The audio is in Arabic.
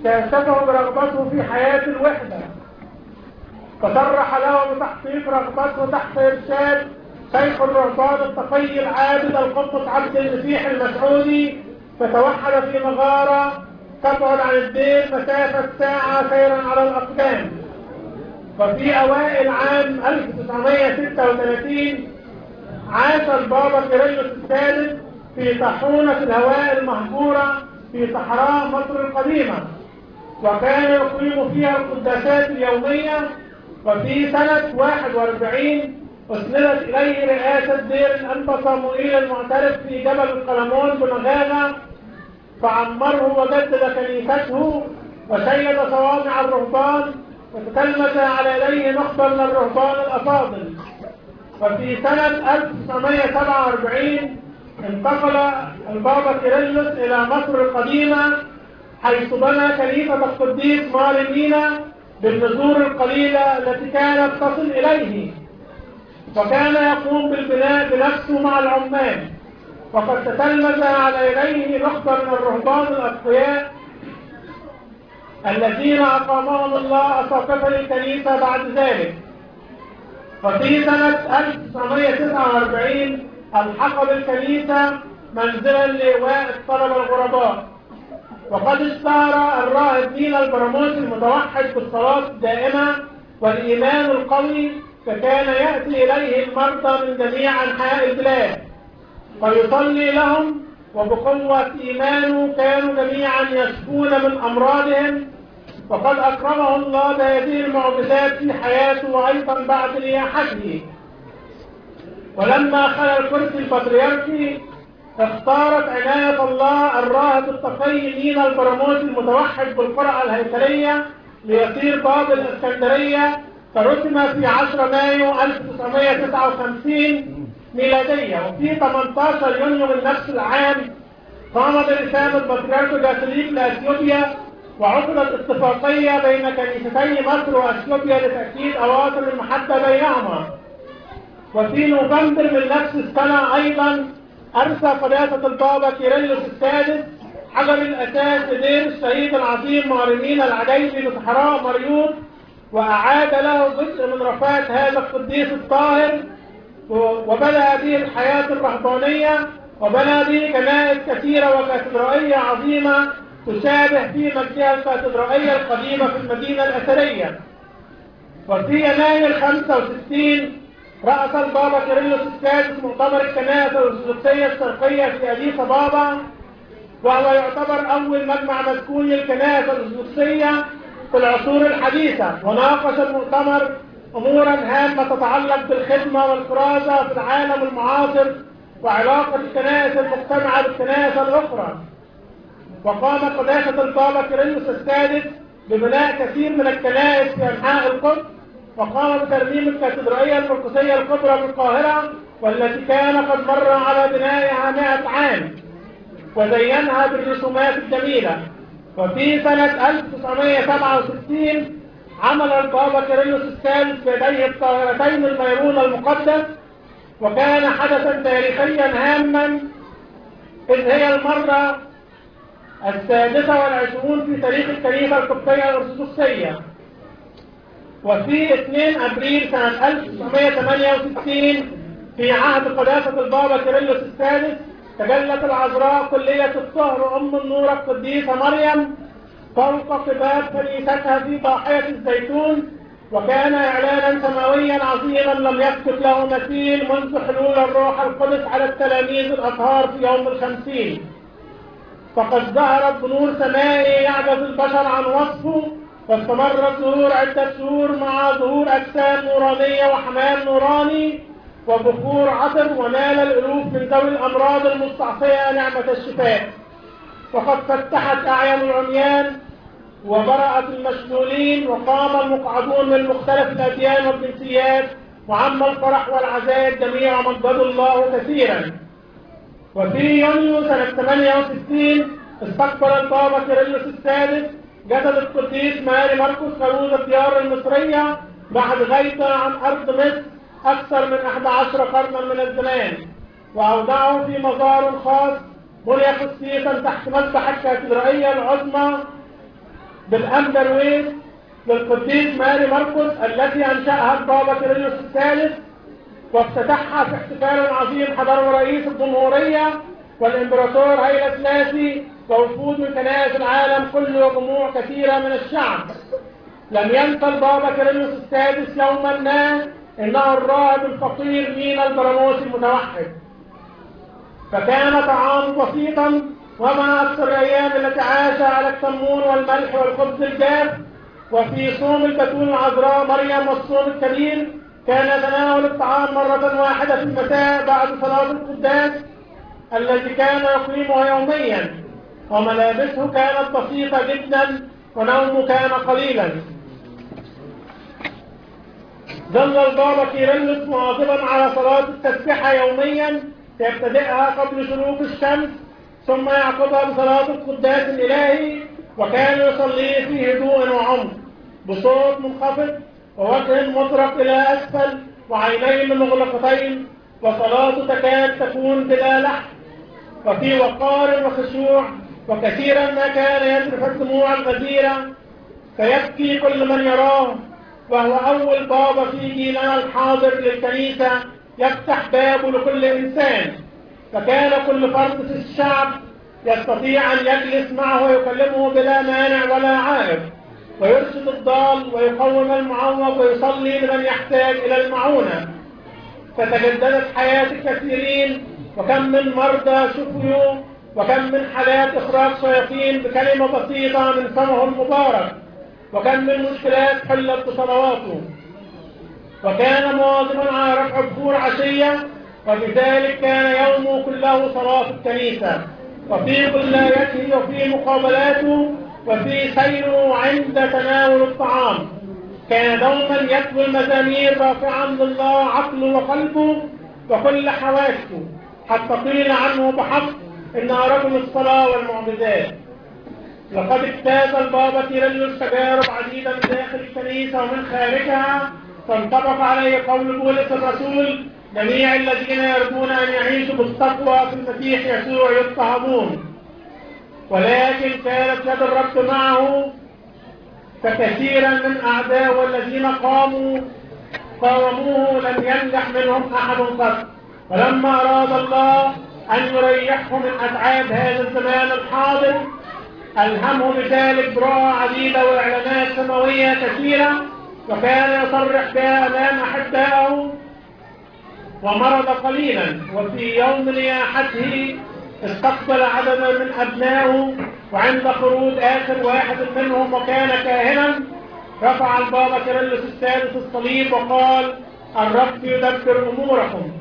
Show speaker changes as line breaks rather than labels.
كاشفه برغبته في حياة الوحدة، فصرح له بتحقيق رغبته تحت إرشاد شيخ الرهبان التقي العابد القدس عبد المسيح المسعودي، فتوحد في مغارة تبعد عن الدير مسافة ساعة سيرا على الأقدام. وفي أوائل عام 1936 عاش البابا كيرلس الثالث في طاحونة الهواء المهجورة في صحراء مصر القديمة، وكان يقيم فيها القداسات اليومية. وفي سنة 41 أسندت إليه رئاسة دير الأنبا صموئيل المعترف في جبل القلمون بمغاغة، فعمره وجدد كنيسته وشيد صوامع الرهبان، وتتلمذ على يديه نخبة من الرهبان الأفاضل. وفي سنة 1947 انتقل البابا كيرلس إلى مصر القديمة، حيث بنى كنيسة القديس ماري مينا بالنذور القليلة التي كانت تصل إليه، وكان يقوم بالبناء بنفسه مع العمال. وقد تتلمذ على يديه نخبة من الرهبان الأتقياء الذين أقامهم الله أساقفة الكنيسة بعد ذلك. وفي سنة 1949 ألحق بالكنيسة منزلا لإيواء الطلبة الغرباء. وقد اشتهر الراهب مينا البراموسي المتوحد بالصلاة الدائمة والإيمان القوي، فكان يأتي إليه المرضى من جميع أنحاء البلاد ويصلي لهم، وبقوة إيمانه كانوا جميعا يشفون من أمراضهم. وقد أكرمه الله بهذه المعجزات في حياته وأيضا بعد نياحته. ولما خلى الكرسي البطريركي اختارت عناية الله الراهب التقي مينا البراموسي المتوحد بالقرعة الهيكلية ليصير باب الإسكندرية، فرسم في 10 مايو 1959 ميلادية. وفي 18 يونيو من نفس العام قام برسالة البطريرك الكاثوليك لأثيوبيا، وعقدت اتفاقية بين كنيستي مصر وأثيوبيا لتأكيد أواصر المحبة بينهما. وفي نوفمبر من نفس السنة أيضا أرسى قداسة البابا كيرلس السادس حجر الأساس لدير الشهيد العظيم ماري مينا العجيبي بصحراء مريوط، وأعاد له جزء من رفات هذا القديس الطاهر، وبدأ به الحياة الرهبانية، وبنى به كنائس كثيرة وكاتدرائية عظيمة تشابه في مجدها الكاتدرائية القديمة في المدينة الأثرية. وفي يناير 65 رأس البابا كيرلس السادس مؤتمر الكنائس الأرثوذكسية الشرقية في أديس أبابا، وهو يعتبر أول مجمع مسكوني للكنائس الأرثوذكسية في العصور الحديثة. وناقش المؤتمر أمورا هامة تتعلق بالخدمة والكرازة في العالم المعاصر وعلاقة الكنائس المجتمعة بالكنائس الأخرى. وقام قداسة البابا كيرلس السادس ببناء كثير من الكنائس في أنحاء القدس، وقام بترميم الكاتدرائية المرقسية الكبرى بالقاهرة، والتي كان قد مر على بنائها 100 عام، وزينها بالرسومات الجميلة. وفي سنة 1967 عمل البابا كيرلس الثالث بيديه الطاهرتين الميرون المقدس، وكان حدثا تاريخيا هاما، إذ هي المرة 26 في تاريخ الكنيسة القبطية الأرثوذكسية. وفي 2 أبريل سنة 1968 في عهد قداسة البابا كيرلس السادس تجلت العذراء كلية الطهر أم النور القديسة مريم فوق قباب كنيستها في ضاحية الزيتون، وكان إعلانا سماويا عظيما لم يسبق له مثيل منذ حلول الروح القدس على التلاميذ الأطهار في يوم 50. فقد ظهرت بنور سمائي يعجز البشر عن وصفه، واستمر الظهور عدة شهور مع ظهور أجسام نورانية وحمام نوراني وبخور عطر، ونال الألوف من ذوي الأمراض المستعصية نعمة الشفاء. وقد فتحت أعين العميان وبرأت المشلولين، وقام المقعدون من مختلف الأديان والجنسيات، وعم الفرح والعزاء الجميع ومجدوا الله كثيرا. وفي يونيو سنة 68 استقبل البابا كيرلس السادس جسد القديس ماري مرقس كروز الديار المصرية بعد غيبة عن أرض مصر أكثر من 11 قرنا من الزمان، وأودعه في مزار خاص بني خصيصا تحت مسبح الكاتدرائية العظمى بالأمبرويس للقديس ماري مرقس التي أنشأها البابا كيرلس الثالث، وافتتحها في احتفال عظيم حضره رئيس الجمهورية والإمبراطور هايلة سلاسي ووفود من كنائس العالم كله وجموع كثيرة من الشعب. لم ينسى البابا كيرلس السادس يوما ما إنه الراهب الفقير مينا البراموسي المتوحد، فكان طعام بسيطا، وما أكثر الأيام التي عاش على الكمون والملح والخبز الجاف. وفي صوم البتول العذراء مريم والصوم الكبير كان يتناول الطعام مرة واحدة في المساء بعد صلاة القداس الذي كان يقيمها يوميا، وملابسه كانت بسيطة جدا ونومه كان قليلا. ظل البابا كيرلس مواظبا على صلاة التسبيحة يوميا، يبتدئها قبل شروق الشمس ثم يعقبها بصلاة القداس الإلهي، وكان يصلي في هدوء وعمق بصوت منخفض ووجه مطرق إلى أسفل وعينين مغلقتين، وصلاته تكاد تكون بلا لحن وفي وقار وخشوع، وكثيرا ما كان يذرف الدموع الغزيرة فيبكي كل من يراه، وهو أول بابا في جيلنا الحاضر للكنيسة يفتح بابه لكل إنسان، فكان كل فرد في الشعب يستطيع أن يجلس معه ويكلمه بلا مانع ولا عائق، ويرشد الضال ويقوم المعوق ويصلي لمن يحتاج إلى المعونة. فتجددت حياة الكثيرين، وكم من مرضى شفيوا، وكم من حالات إخراج شياطين بكلمة بسيطة من فمه المبارك، وكم من مشكلات حلت بصلواته. وكان مواظبا على رفع بخور عشية، وبذلك كان يومه كله صلاة الكنيسة، وفي قلايته وفي مقابلاته وفي سيره عند تناول الطعام كان دوما يتلو المزامير رافعا لله عقله وقلبه وكل حواسه، حتى قيل عنه بحق انه رجل الصلاة والمعجزات. لقد اجتاز البابا كيرلس تجارب عديدة من داخل الكنيسة ومن خارجها، فانطبق عليه قول بولس الرسول: جميع الذين يرجون أن يعيشوا بالتقوى في المسيح يسوع يضطهدون. ولكن كانت يد الرب معه، فكثيرا من أعداء الذين قاوموه لم ينجح منهم أحد قط. ولما أراد الله أن يريحه من أتعاب هذا الزمان الحاضر ألهمه بذلك برؤى عديدة وإعلانات سماوية كثيرة، وكان يصرح بها أمام أحبائه. ومرض قليلا، وفي يوم نياحته استقبل عددا من أبنائه، وعند خروج آخر واحد منهم وكان كاهنا رفع البابا كيرلس السادس الصليب وقال: الرب يدبر أموركم.